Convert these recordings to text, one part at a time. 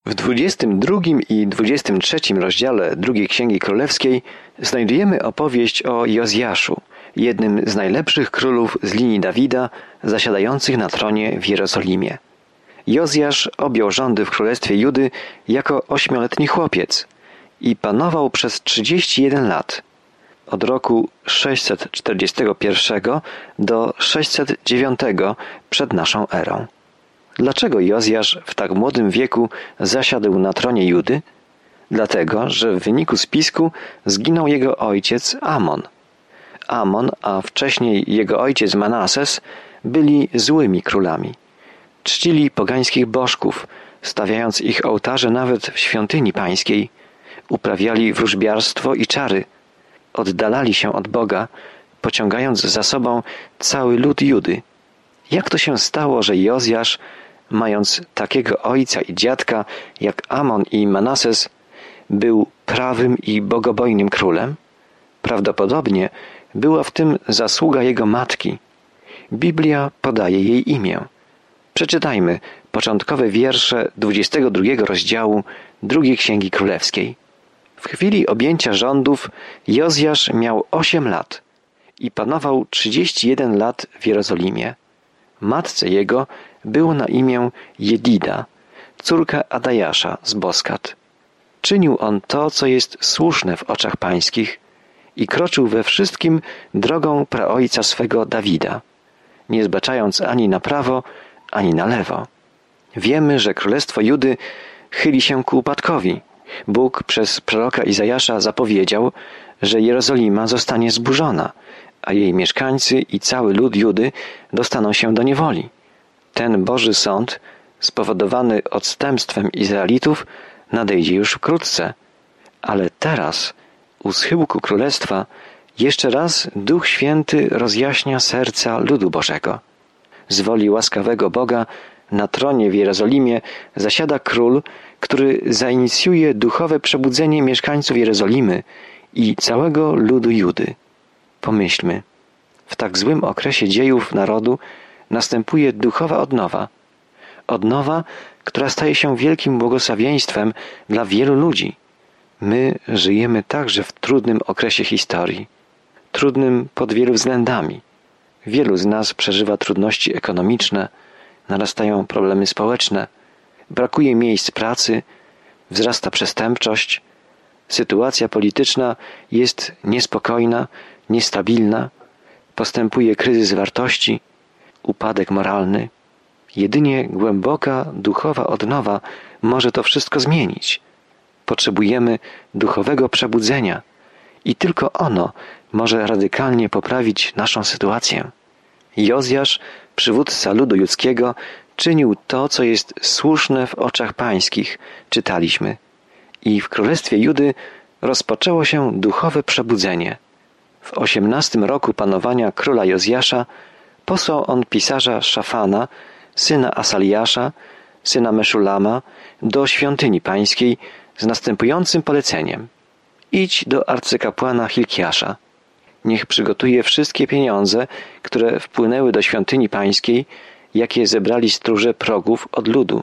W 22 i 23 rozdziale drugiej Księgi Królewskiej znajdujemy opowieść o Jozjaszu, jednym z najlepszych królów z linii Dawida, zasiadających na tronie w Jerozolimie. Jozjasz objął rządy w królestwie Judy jako 8-letni chłopiec i panował przez 31 lat, od roku 641 do 609 przed naszą erą. Dlaczego Jozjasz w tak młodym wieku zasiadł na tronie Judy? Dlatego, że w wyniku spisku zginął jego ojciec Amon. Amon, a wcześniej jego ojciec Manases, byli złymi królami. Czcili pogańskich bożków, stawiając ich ołtarze nawet w świątyni pańskiej. Uprawiali wróżbiarstwo i czary. Oddalali się od Boga, pociągając za sobą cały lud Judy. Jak to się stało, że Jozjasz, mając takiego ojca i dziadka jak Amon i Manases, był prawym i bogobojnym królem? Prawdopodobnie była w tym zasługa jego matki. Biblia podaje jej imię. Przeczytajmy początkowe wiersze 22 rozdziału drugiej Księgi Królewskiej. W chwili objęcia rządów Jozjasz miał 8 lat i panował 31 lat w Jerozolimie. Matce jego było na imię Jedida, córka Adajasza z Boskat. Czynił on to, co jest słuszne w oczach pańskich i kroczył we wszystkim drogą praojca swego Dawida, nie zbaczając ani na prawo, ani na lewo. Wiemy, że królestwo Judy chyli się ku upadkowi. Bóg przez proroka Izajasza zapowiedział, że Jerozolima zostanie zburzona, a jej mieszkańcy i cały lud Judy dostaną się do niewoli. Ten Boży sąd, spowodowany odstępstwem Izraelitów, nadejdzie już wkrótce. Ale teraz, u schyłku królestwa, jeszcze raz Duch Święty rozjaśnia serca ludu Bożego. Z woli łaskawego Boga na tronie w Jerozolimie zasiada król, który zainicjuje duchowe przebudzenie mieszkańców Jerozolimy i całego ludu Judy. Pomyślmy, w tak złym okresie dziejów narodu następuje duchowa odnowa. Odnowa, która staje się wielkim błogosławieństwem dla wielu ludzi. My żyjemy także w trudnym okresie historii. Trudnym pod wielu względami. Wielu z nas przeżywa trudności ekonomiczne, narastają problemy społeczne, brakuje miejsc pracy, wzrasta przestępczość, sytuacja polityczna jest niespokojna, niestabilna, postępuje kryzys wartości, upadek moralny. Jedynie głęboka duchowa odnowa może to wszystko zmienić. Potrzebujemy duchowego przebudzenia i tylko ono może radykalnie poprawić naszą sytuację. Jozjasz, przywódca ludu judzkiego, czynił to, co jest słuszne w oczach pańskich, czytaliśmy. I w królestwie Judy rozpoczęło się duchowe przebudzenie. W 18 roku panowania króla Jozjasza posłał on pisarza Szafana, syna Asaliasza, syna Meszulama, do świątyni pańskiej z następującym poleceniem. Idź do arcykapłana Hilkiasza. Niech przygotuje wszystkie pieniądze, które wpłynęły do świątyni pańskiej, jakie zebrali stróże progów od ludu.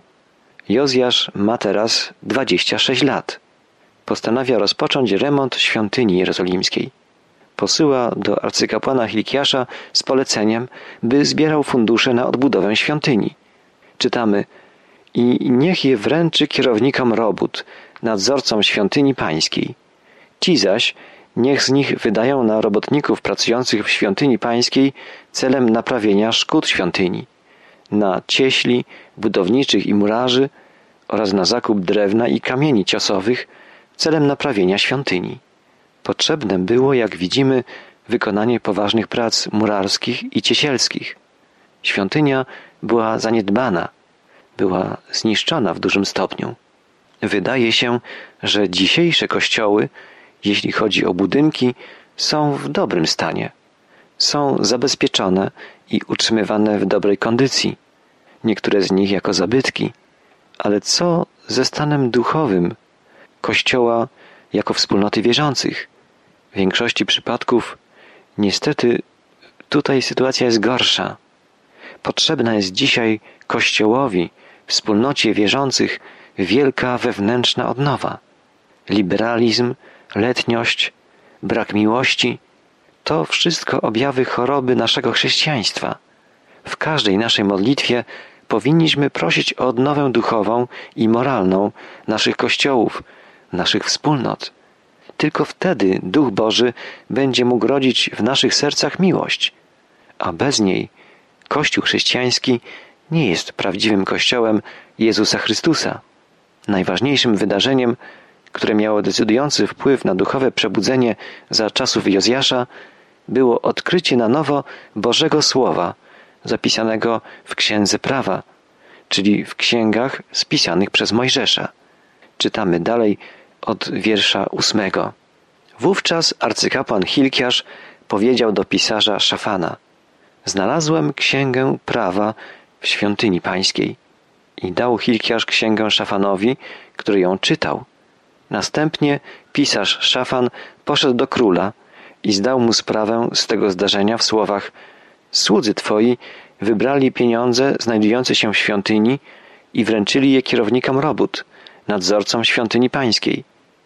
Jozjasz ma teraz 26 lat. Postanawia rozpocząć remont świątyni jerozolimskiej. Posyła do arcykapłana Hilkiasza z poleceniem, by zbierał fundusze na odbudowę świątyni. Czytamy: i niech je wręczy kierownikom robót, nadzorcom świątyni pańskiej. Ci zaś niech z nich wydają na robotników pracujących w świątyni pańskiej celem naprawienia szkód świątyni, na cieśli, budowniczych i murarzy oraz na zakup drewna i kamieni ciosowych celem naprawienia świątyni. Potrzebne było, jak widzimy, wykonanie poważnych prac murarskich i ciesielskich. Świątynia była zaniedbana, była zniszczona w dużym stopniu. Wydaje się, że dzisiejsze kościoły, jeśli chodzi o budynki, są w dobrym stanie. Są zabezpieczone i utrzymywane w dobrej kondycji. Niektóre z nich jako zabytki. Ale co ze stanem duchowym Kościoła jako wspólnoty wierzących? W większości przypadków niestety tutaj sytuacja jest gorsza. Potrzebna jest dzisiaj Kościołowi, wspólnocie wierzących wielka wewnętrzna odnowa. Liberalizm, letniość, brak miłości to wszystko objawy choroby naszego chrześcijaństwa. W każdej naszej modlitwie powinniśmy prosić o odnowę duchową i moralną naszych kościołów, naszych wspólnot. Tylko wtedy Duch Boży będzie mógł rodzić w naszych sercach miłość, a bez niej Kościół chrześcijański nie jest prawdziwym Kościołem Jezusa Chrystusa. Najważniejszym wydarzeniem, które miało decydujący wpływ na duchowe przebudzenie za czasów Jozjasza, było odkrycie na nowo Bożego Słowa, zapisanego w Księdze Prawa, czyli w księgach spisanych przez Mojżesza. Czytamy dalej od wiersza 8. Wówczas arcykapłan Hilkiasz powiedział do pisarza Szafana: znalazłem księgę prawa w świątyni pańskiej. I dał Hilkiasz księgę Szafanowi, który ją czytał. Następnie pisarz Szafan poszedł do króla i zdał mu sprawę z tego zdarzenia w słowach: słudzy twoi wybrali pieniądze znajdujące się w świątyni i wręczyli je kierownikom robót, nadzorcom świątyni pańskiej.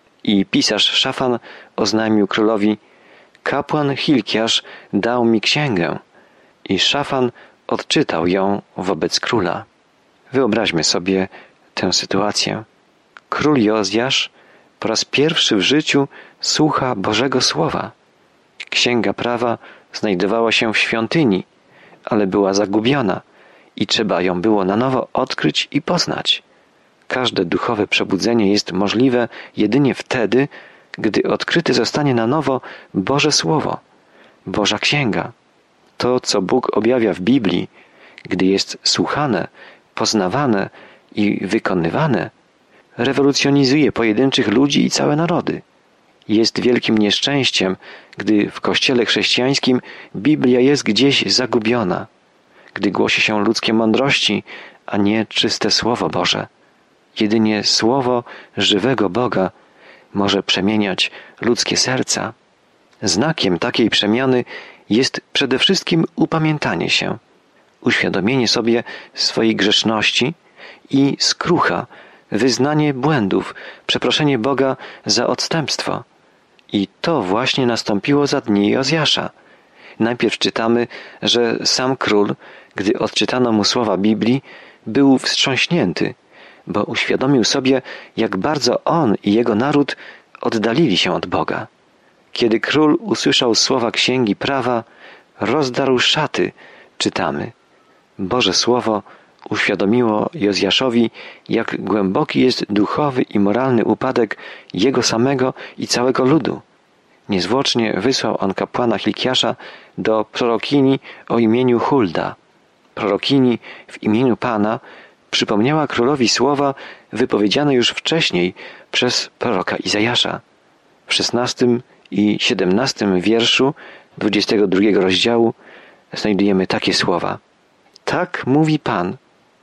I pisarz Szafan oznajmił królowi: kapłan Hilkiasz dał mi księgę. I Szafan odczytał ją wobec króla. Wyobraźmy sobie tę sytuację. Król Jozjasz po raz pierwszy w życiu słucha Bożego Słowa. Księga Prawa znajdowała się w świątyni, ale była zagubiona i trzeba ją było na nowo odkryć i poznać. Każde duchowe przebudzenie jest możliwe jedynie wtedy, gdy odkryte zostanie na nowo Boże Słowo, Boża Księga. To, co Bóg objawia w Biblii, gdy jest słuchane, poznawane i wykonywane, rewolucjonizuje pojedynczych ludzi i całe narody. Jest wielkim nieszczęściem, gdy w Kościele chrześcijańskim Biblia jest gdzieś zagubiona, gdy głosi się ludzkie mądrości, a nie czyste Słowo Boże. Jedynie Słowo żywego Boga może przemieniać ludzkie serca. Znakiem takiej przemiany jest przede wszystkim upamiętanie się, uświadomienie sobie swojej grzeszności i skrucha, wyznanie błędów, przeproszenie Boga za odstępstwo. I to właśnie nastąpiło za dni Jozjasza. Najpierw czytamy, że sam król, gdy odczytano mu słowa Biblii, był wstrząśnięty, bo uświadomił sobie, jak bardzo on i jego naród oddalili się od Boga. Kiedy król usłyszał słowa Księgi Prawa, rozdarł szaty, czytamy. Boże Słowo uświadomiło Jozjaszowi, jak głęboki jest duchowy i moralny upadek jego samego i całego ludu. Niezwłocznie wysłał on kapłana Hilkiasza do prorokini o imieniu Hulda. Prorokini w imieniu Pana przypomniała królowi słowa wypowiedziane już wcześniej przez proroka Izajasza. W 16 i 17 wierszu 22 rozdziału znajdujemy takie słowa. Tak mówi Pan,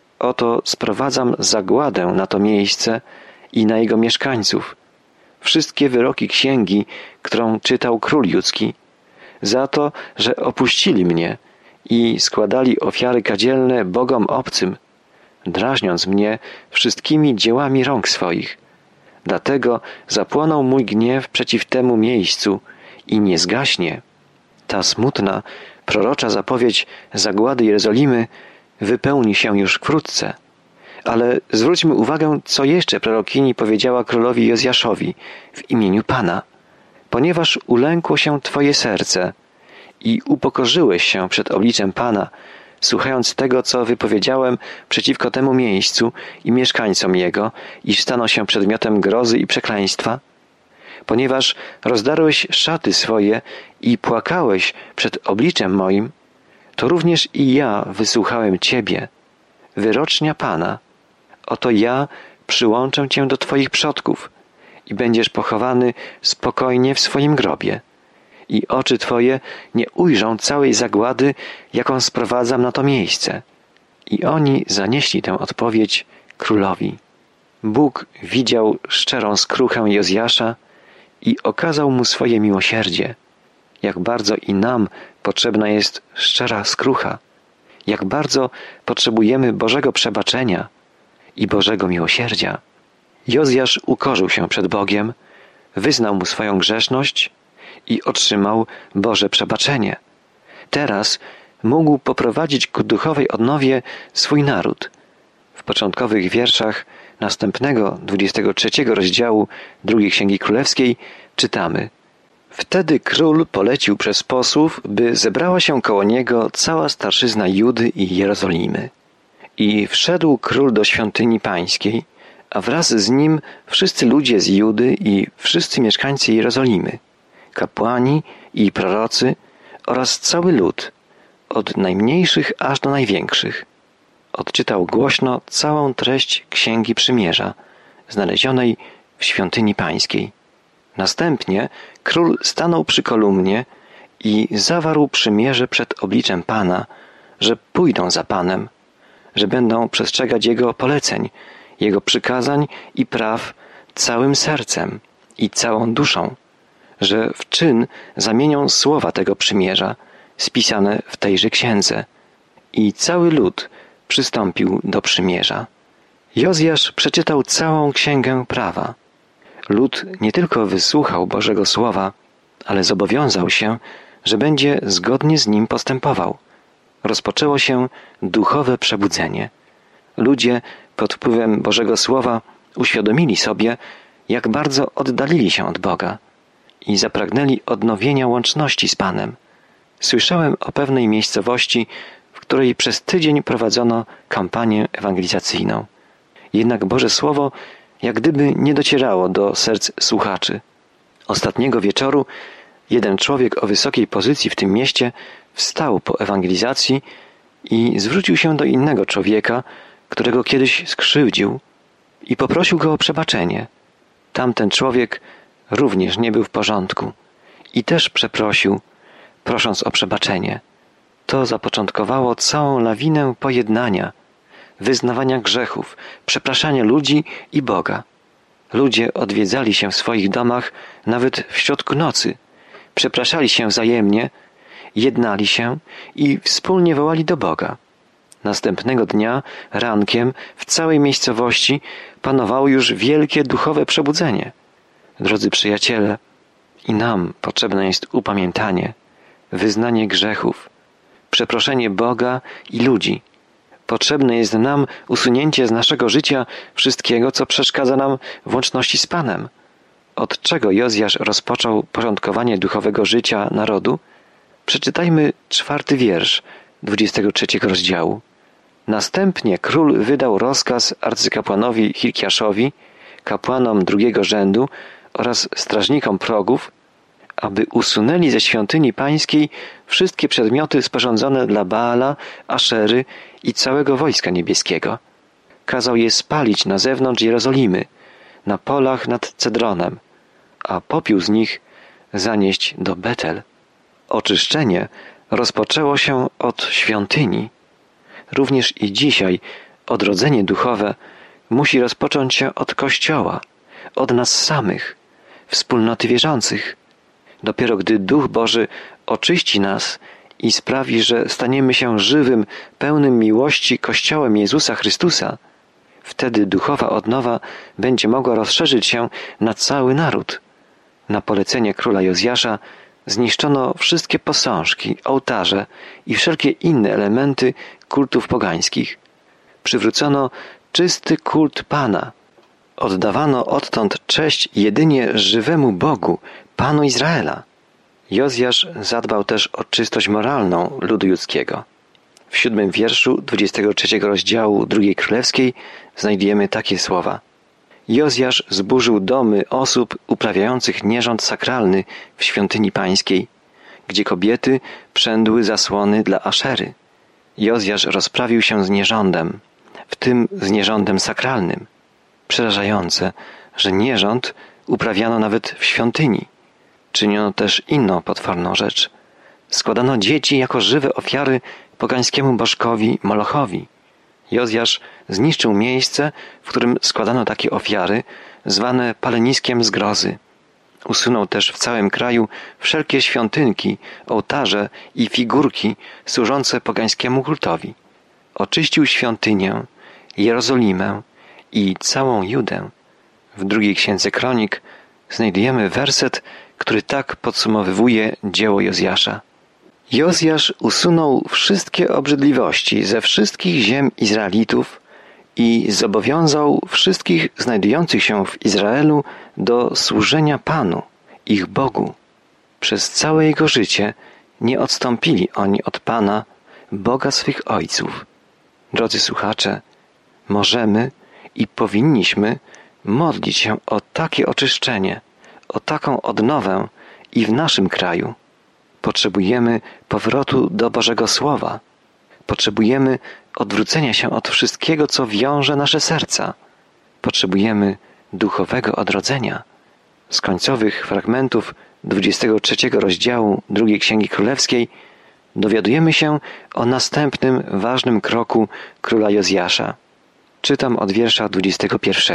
oto sprowadzam zagładę na to miejsce i na jego mieszkańców. Wszystkie wyroki księgi, którą czytał król judzki, za to, że opuścili mnie i składali ofiary kadzielne bogom obcym, drażniąc mnie wszystkimi dziełami rąk swoich. Dlatego zapłonął mój gniew przeciw temu miejscu i nie zgaśnie. Ta smutna, prorocza zapowiedź zagłady Jerozolimy wypełni się już wkrótce. Ale zwróćmy uwagę, co jeszcze prorokini powiedziała królowi Jozjaszowi w imieniu Pana. Ponieważ ulękło się Twoje serce i upokorzyłeś się przed obliczem Pana, słuchając tego, co wypowiedziałem przeciwko temu miejscu i mieszkańcom jego, iż staną się przedmiotem grozy i przekleństwa, ponieważ rozdarłeś szaty swoje i płakałeś przed obliczem moim, to również i ja wysłuchałem Ciebie, wyrocznia Pana. Oto ja przyłączę Cię do Twoich przodków i będziesz pochowany spokojnie w swoim grobie. I oczy Twoje nie ujrzą całej zagłady, jaką sprowadzam na to miejsce. I oni zanieśli tę odpowiedź królowi. Bóg widział szczerą skruchę Jozjasza i okazał mu swoje miłosierdzie. Jak bardzo i nam potrzebna jest szczera skrucha. Jak bardzo potrzebujemy Bożego przebaczenia i Bożego miłosierdzia. Jozjasz ukorzył się przed Bogiem, wyznał Mu swoją grzeszność i otrzymał Boże przebaczenie. Teraz mógł poprowadzić ku duchowej odnowie swój naród. W początkowych wierszach następnego 23 rozdziału II Księgi Królewskiej czytamy: Wtedy król polecił przez posłów, by zebrała się koło niego cała starszyzna Judy i Jerozolimy. I wszedł król do świątyni pańskiej, a wraz z nim wszyscy ludzie z Judy i wszyscy mieszkańcy Jerozolimy, kapłani i prorocy oraz cały lud, od najmniejszych aż do największych. Odczytał głośno całą treść Księgi Przymierza, znalezionej w świątyni pańskiej. Następnie król stanął przy kolumnie i zawarł przymierze przed obliczem Pana, że pójdą za Panem, że będą przestrzegać Jego poleceń, Jego przykazań i praw całym sercem i całą duszą, że w czyn zamienią słowa tego przymierza, spisane w tejże księdze. I cały lud przystąpił do przymierza. Jozjasz przeczytał całą księgę prawa. Lud nie tylko wysłuchał Bożego Słowa, ale zobowiązał się, że będzie zgodnie z nim postępował. Rozpoczęło się duchowe przebudzenie. Ludzie pod wpływem Bożego Słowa uświadomili sobie, jak bardzo oddalili się od Boga i zapragnęli odnowienia łączności z Panem. Słyszałem o pewnej miejscowości, w której przez tydzień prowadzono kampanię ewangelizacyjną. Jednak Boże Słowo jak gdyby nie docierało do serc słuchaczy. Ostatniego wieczoru jeden człowiek o wysokiej pozycji w tym mieście wstał po ewangelizacji i zwrócił się do innego człowieka, którego kiedyś skrzywdził, i poprosił go o przebaczenie. Tamten człowiek również nie był w porządku i też przeprosił, prosząc o przebaczenie. To zapoczątkowało całą lawinę pojednania, wyznawania grzechów, przepraszania ludzi i Boga. Ludzie odwiedzali się w swoich domach nawet w środku nocy, przepraszali się wzajemnie, jednali się i wspólnie wołali do Boga. Następnego dnia, rankiem, w całej miejscowości panowało już wielkie duchowe przebudzenie. Drodzy przyjaciele, i nam potrzebne jest upamiętanie, wyznanie grzechów, przeproszenie Boga i ludzi. Potrzebne jest nam usunięcie z naszego życia wszystkiego, co przeszkadza nam w łączności z Panem. Od czego Jozjasz rozpoczął porządkowanie duchowego życia narodu? Przeczytajmy 4 wiersz 23 rozdziału. Następnie król wydał rozkaz arcykapłanowi Hilkiaszowi, kapłanom drugiego rzędu oraz strażnikom progów, aby usunęli ze świątyni pańskiej wszystkie przedmioty sporządzone dla Baala, Aszery i całego wojska niebieskiego. Kazał je spalić na zewnątrz Jerozolimy, na polach nad Cedronem, a popiół z nich zanieść do Betel. Oczyszczenie rozpoczęło się od świątyni. Również i dzisiaj odrodzenie duchowe musi rozpocząć się od Kościoła, od nas samych, wspólnoty wierzących. Dopiero gdy Duch Boży oczyści nas i sprawi, że staniemy się żywym, pełnym miłości Kościołem Jezusa Chrystusa, wtedy duchowa odnowa będzie mogła rozszerzyć się na cały naród. Na polecenie króla Jozjasza zniszczono wszystkie posążki, ołtarze i wszelkie inne elementy kultów pogańskich. Przywrócono czysty kult Pana. Oddawano odtąd cześć jedynie żywemu Bogu, Panu Izraela. Jozjasz zadbał też o czystość moralną ludu judzkiego. W 7 wierszu 23 rozdziału II Królewskiej znajdujemy takie słowa. Jozjasz zburzył domy osób uprawiających nierząd sakralny w świątyni pańskiej, gdzie kobiety przędły zasłony dla Aszery. Jozjasz rozprawił się z nierządem, w tym z nierządem sakralnym. Przerażające, że nierząd uprawiano nawet w świątyni. Czyniono też inną potworną rzecz. Składano dzieci jako żywe ofiary pogańskiemu bożkowi Molochowi. Jozjasz zniszczył miejsce, w którym składano takie ofiary, zwane paleniskiem zgrozy. Usunął też w całym kraju wszelkie świątynki, ołtarze i figurki służące pogańskiemu kultowi. Oczyścił świątynię, Jerozolimę i całą Judę. W drugiej księdze Kronik znajdujemy werset, który tak podsumowywuje dzieło Jozjasza. Jozjasz usunął wszystkie obrzydliwości ze wszystkich ziem Izraelitów i zobowiązał wszystkich znajdujących się w Izraelu do służenia Panu, ich Bogu. Przez całe jego życie nie odstąpili oni od Pana, Boga swych ojców. Drodzy słuchacze, możemy i powinniśmy modlić się o takie oczyszczenie, o taką odnowę i w naszym kraju. Potrzebujemy powrotu do Bożego Słowa. Potrzebujemy odwrócenia się od wszystkiego, co wiąże nasze serca. Potrzebujemy duchowego odrodzenia. Z końcowych fragmentów 23 rozdziału drugiej Księgi Królewskiej dowiadujemy się o następnym ważnym kroku króla Jozjasza. Czytam od wiersza 21.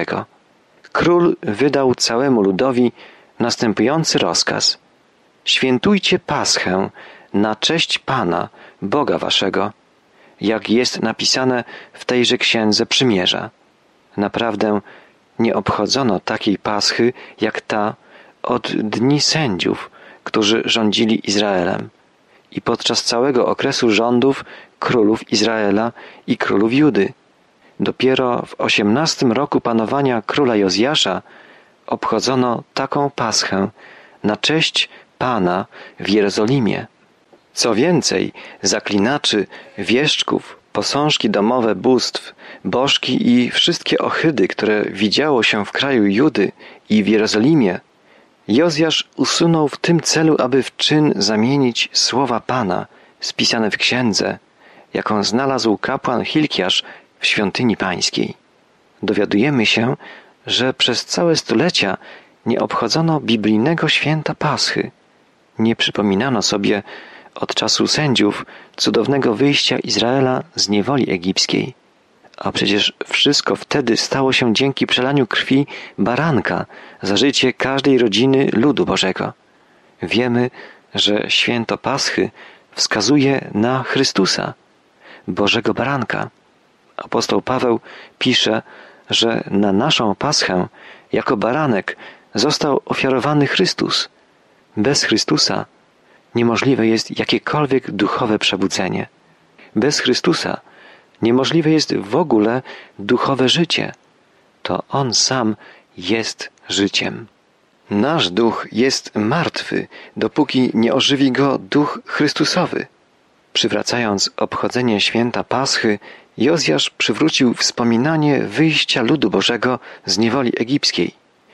Król wydał całemu ludowi następujący rozkaz. Świętujcie Paschę na cześć Pana, Boga waszego, jak jest napisane w tejże Księdze Przymierza. Naprawdę nie obchodzono takiej Paschy jak ta od dni sędziów, którzy rządzili Izraelem i podczas całego okresu rządów królów Izraela i królów Judy. Dopiero w 18 roku panowania króla Jozjasza obchodzono taką Paschę na cześć Pana w Jerozolimie. Co więcej, zaklinaczy, wieszczków, posążki domowe bóstw, bożki i wszystkie ohydy, które widziało się w kraju Judy i w Jerozolimie, Jozjasz usunął w tym celu, aby w czyn zamienić słowa Pana spisane w księdze, jaką znalazł kapłan Hilkiasz w świątyni pańskiej. Dowiadujemy się, że przez całe stulecia nie obchodzono biblijnego święta Paschy. Nie przypominano sobie od czasu sędziów cudownego wyjścia Izraela z niewoli egipskiej. A przecież wszystko wtedy stało się dzięki przelaniu krwi baranka za życie każdej rodziny ludu Bożego. Wiemy, że święto Paschy wskazuje na Chrystusa, Bożego baranka. Apostoł Paweł pisze, że na naszą Paschę jako baranek został ofiarowany Chrystus. Bez Chrystusa niemożliwe jest jakiekolwiek duchowe przebudzenie. Bez Chrystusa niemożliwe jest w ogóle duchowe życie. To On sam jest życiem. Nasz duch jest martwy, dopóki nie ożywi go Duch Chrystusowy. Przywracając obchodzenie święta Paschy, Jozjasz przywrócił wspominanie wyjścia ludu Bożego z niewoli egipskiej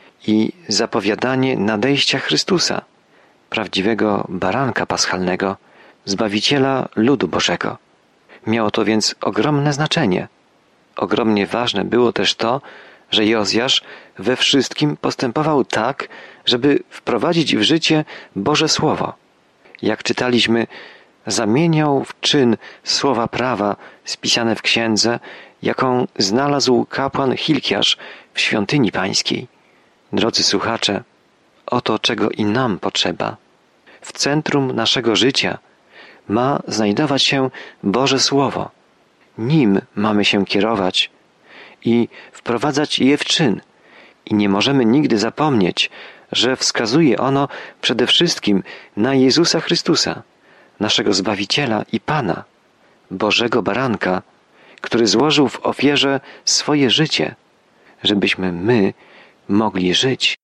i zapowiadanie nadejścia Chrystusa, prawdziwego baranka paschalnego, Zbawiciela ludu Bożego. Miało to więc ogromne znaczenie. Ogromnie ważne było też to, że Jozjasz we wszystkim postępował tak, żeby wprowadzić w życie Boże Słowo. Jak czytaliśmy, zamieniał w czyn słowa prawa spisane w księdze, jaką znalazł kapłan Hilkiasz w świątyni pańskiej. Drodzy słuchacze, oto czego i nam potrzeba. W centrum naszego życia ma znajdować się Boże Słowo. Nim mamy się kierować i wprowadzać je w czyn. I nie możemy nigdy zapomnieć, że wskazuje ono przede wszystkim na Jezusa Chrystusa, naszego Zbawiciela i Pana, Bożego Baranka, który złożył w ofierze swoje życie, żebyśmy my mogli żyć.